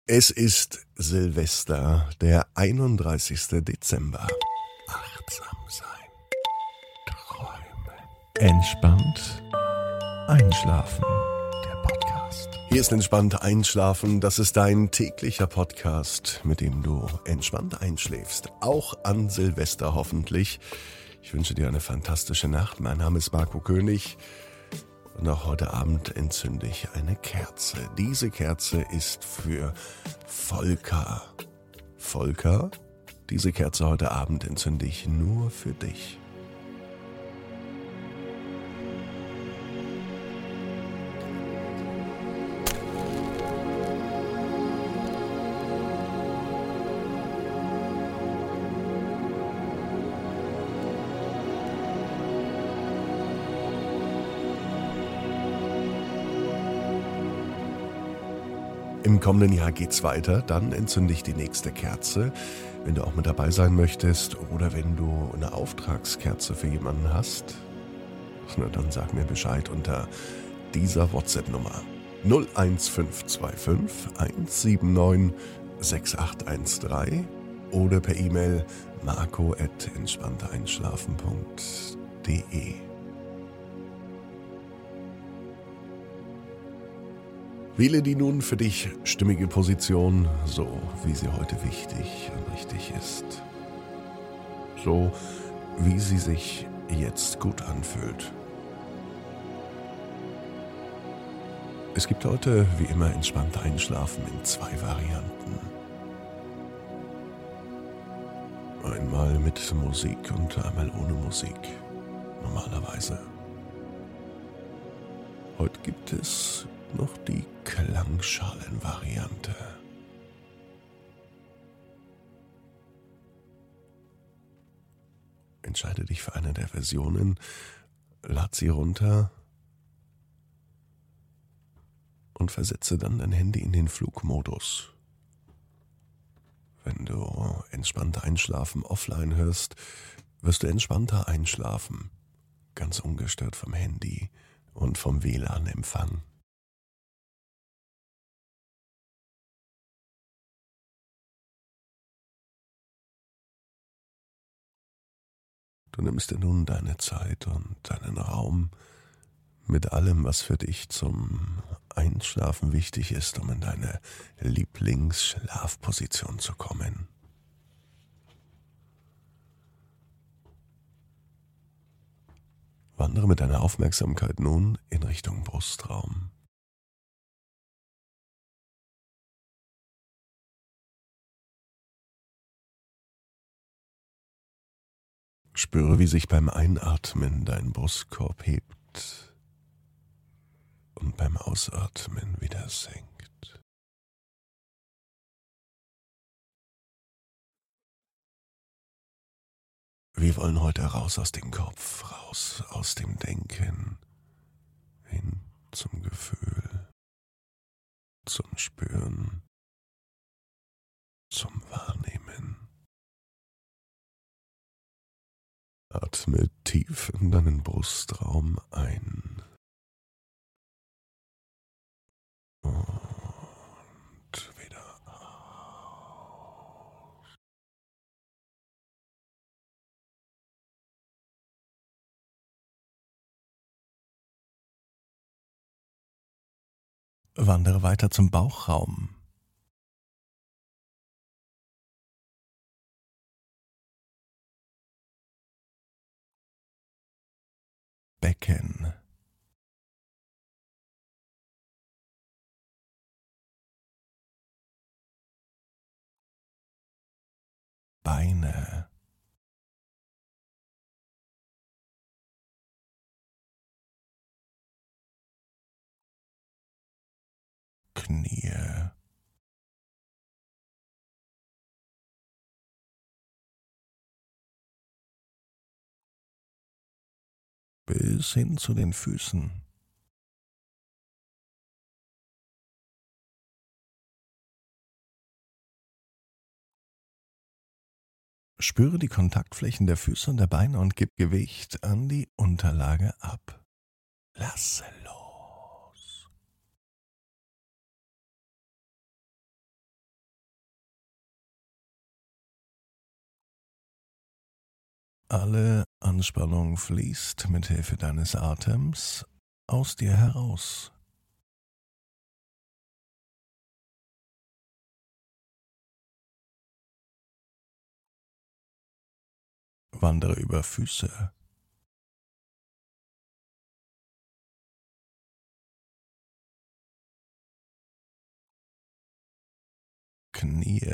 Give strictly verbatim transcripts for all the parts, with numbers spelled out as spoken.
Es ist Silvester, der einunddreißigster Dezember. Achtsam sein. Träumen. Entspannt einschlafen. Der Podcast. Hier ist Entspannt einschlafen. Das ist dein täglicher Podcast, mit dem du entspannt einschläfst. Auch an Silvester hoffentlich. Ich wünsche dir eine fantastische Nacht. Mein Name ist Marco König. Und auch heute Abend entzünde ich eine Kerze. Diese Kerze ist für Volker. Volker, diese Kerze heute Abend entzünde ich nur für dich. Im kommenden Jahr geht's weiter, dann entzünde ich die nächste Kerze. Wenn du auch mit dabei sein möchtest oder wenn du eine Auftragskerze für jemanden hast, na, dann sag mir Bescheid unter dieser WhatsApp-Nummer null eins fünf zwei fünf eins sieben neun sechs acht eins drei oder per E-Mail marco at entspannteinschlafen punkt de. Wähle die nun für dich stimmige Position, so wie sie heute wichtig und richtig ist. So wie sie sich jetzt gut anfühlt. Es gibt heute wie immer entspannt einschlafen in zwei Varianten. Einmal mit Musik und einmal ohne Musik, normalerweise. Heute gibt es noch die Klangschalenvariante. Entscheide dich für eine der Versionen, lad sie runter und versetze dann dein Handy in den Flugmodus. Wenn du entspannt einschlafen offline hörst, wirst du entspannter einschlafen, ganz ungestört vom Handy und vom W L A N-Empfang. Du nimmst dir nun deine Zeit und deinen Raum mit allem, was für dich zum Einschlafen wichtig ist, um in deine Lieblingsschlafposition zu kommen. Wandere mit deiner Aufmerksamkeit nun in Richtung Brustraum. Spüre, wie sich beim Einatmen dein Brustkorb hebt und beim Ausatmen wieder senkt. Wir wollen heute raus aus dem Kopf, raus aus dem Denken, hin zum Gefühl, zum Spüren, zum Wahrnehmen. Atme tief in deinen Brustraum ein und wieder aus. Wandere weiter zum Bauchraum. Becken. Beine. Knie. Bis hin zu den Füßen. Spüre die Kontaktflächen der Füße und der Beine und gib Gewicht an die Unterlage ab. Lasse los. Alle Anspannung fließt mit Hilfe deines Atems aus dir heraus. Wandere über Füße, Knie,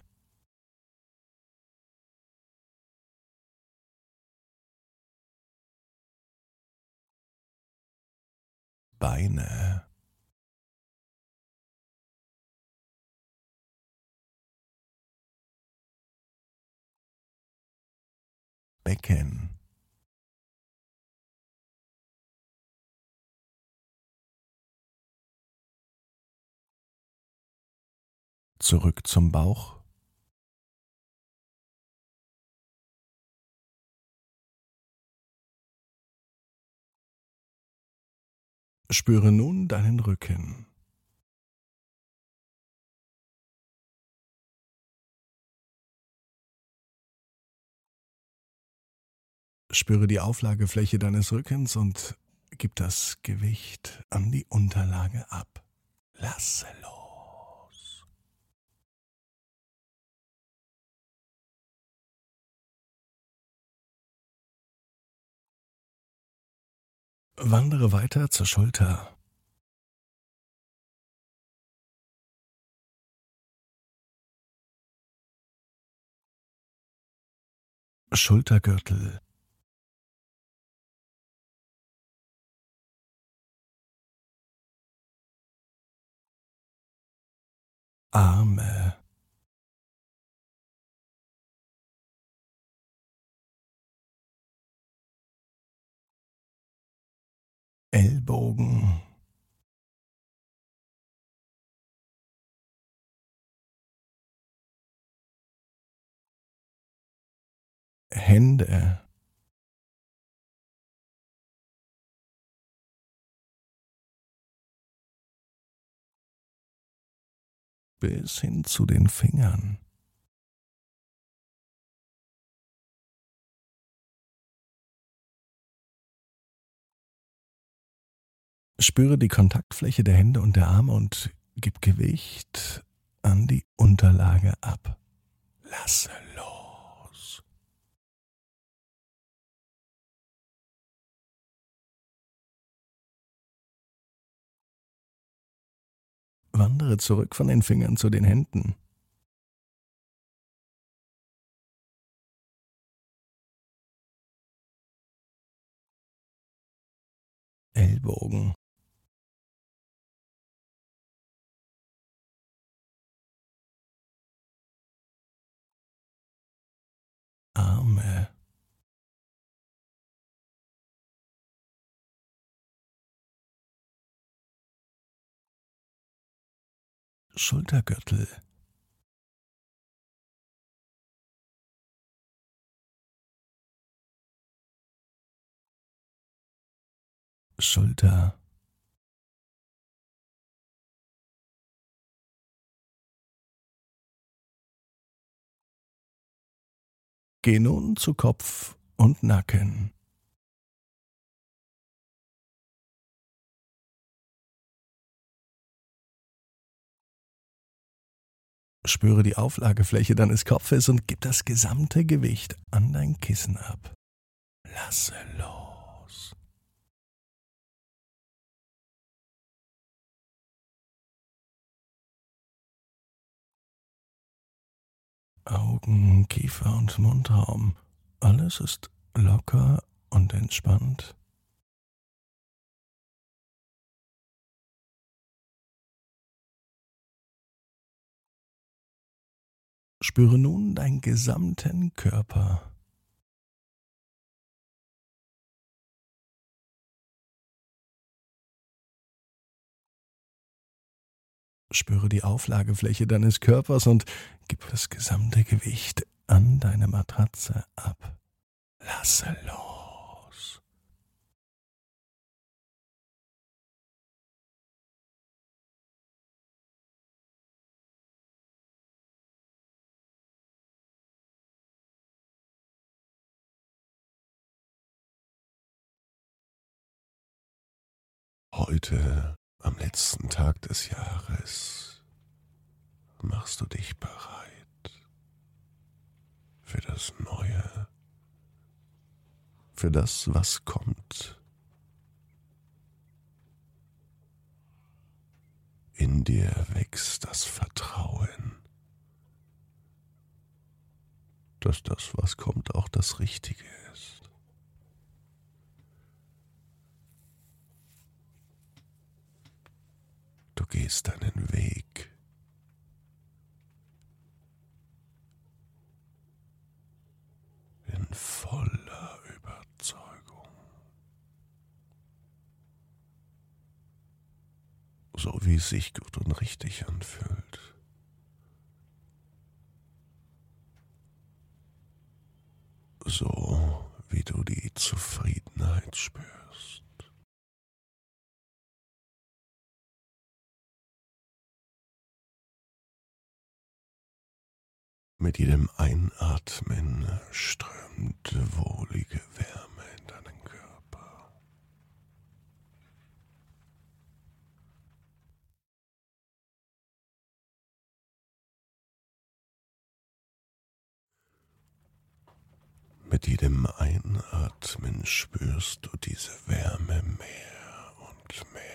Beine, Becken, zurück zum Bauch, spüre nun deinen Rücken. Spüre die Auflagefläche deines Rückens und gib das Gewicht an die Unterlage ab. Lasse los. Wandere weiter zur Schulter. Schultergürtel, Arme, Ellbogen, Hände, bis hin zu den Fingern. Spüre die Kontaktfläche der Hände und der Arme und gib Gewicht an die Unterlage ab. Lasse los. Wandere zurück von den Fingern zu den Händen. Ellbogen, Arme, Schultergürtel, Schulter, geh nun zu Kopf und Nacken. Spüre die Auflagefläche deines Kopfes und gib das gesamte Gewicht an dein Kissen ab. Lasse los. Augen, Kiefer und Mundraum. Alles ist locker und entspannt. Spüre nun deinen gesamten Körper. Spüre die Auflagefläche deines Körpers und gib das gesamte Gewicht an deine Matratze ab. Lasse los. Heute, am letzten Tag des Jahres, machst du dich bereit für das Neue, für das, was kommt. In dir wächst das Vertrauen, dass das, was kommt, auch das Richtige ist. Du gehst deinen Weg. In voller Überzeugung. So wie es sich gut und richtig anfühlt. So wie du die Zufriedenheit spürst. Mit jedem Einatmen strömt wohlige Wärme in deinen Körper. Mit jedem Einatmen spürst du diese Wärme mehr und mehr.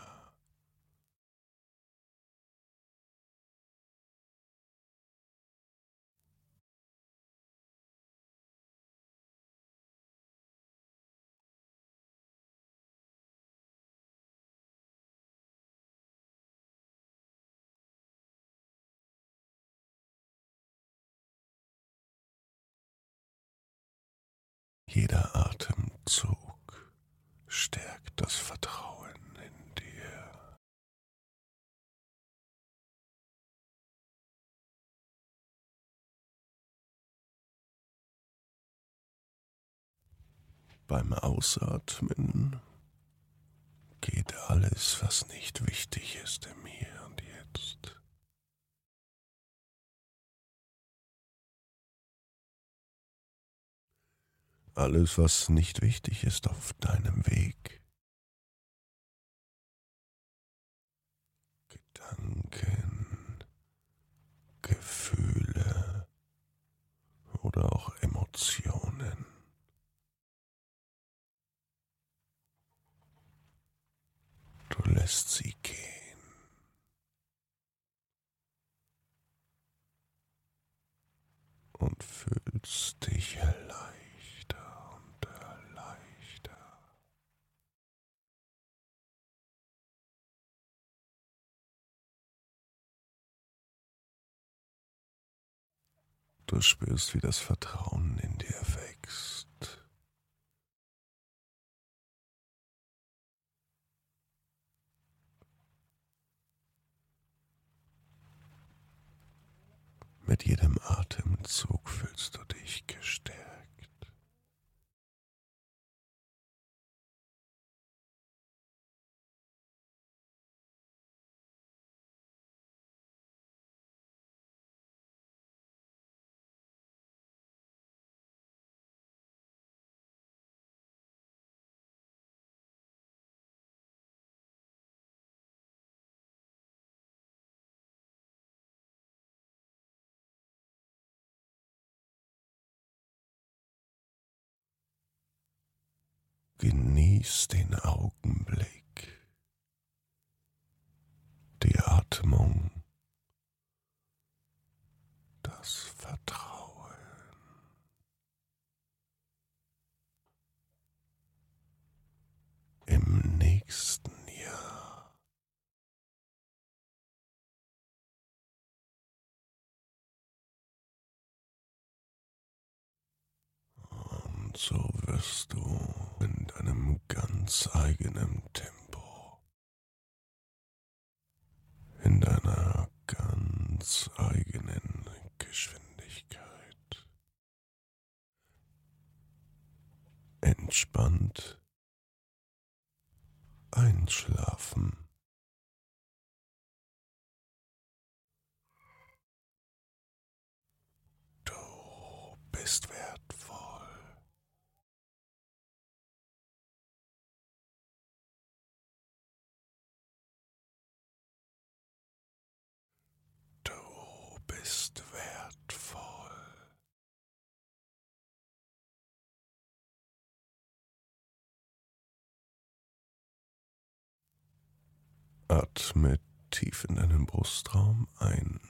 Jeder Atemzug stärkt das Vertrauen in dir. Beim Ausatmen geht alles, was nicht wichtig ist, im Hier und Jetzt. Alles, was nicht wichtig ist, auf deinem Weg. Gedanken, Gefühle oder auch Emotionen. Du lässt sie gehen. Und fühlst dich erleichter und erleichter. Du spürst, wie das Vertrauen in dir wächst. Mit jedem Atemzug fühlst du dich gestärkt. Genieß den Augenblick, die Atmung, das Vertrauen. Im nächsten Jahr und so wirst du in deinem ganz eigenen Tempo, in deiner ganz eigenen Geschwindigkeit, entspannt einschlafen. Du bist wertvoll. ist wertvoll. Atme tief in deinen Brustraum ein